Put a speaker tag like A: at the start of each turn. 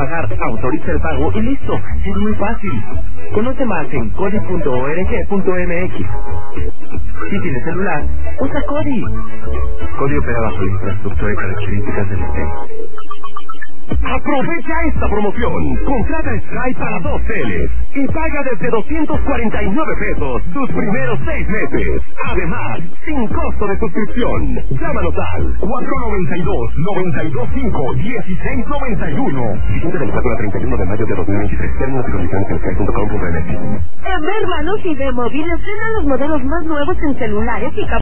A: pagar, autoriza el pago y listo. Es muy fácil. Conoce más en codi.org.mx. Si tienes celular, usa Codi. Codi opera bajo la infraestructura y características del sistema.
B: Aprovecha esta promoción. Contrata Sky para 2 teles y paga desde 249 pesos tus primeros 6 meses. Además, sin costo de suscripción. Llámanos al 492-925-1691. Vigente del 4 al 31 de mayo de 2023. Términos y condiciones en sky.com.mx.
C: En Verba Luz y de Móvil estrenan los modelos más nuevos en celulares y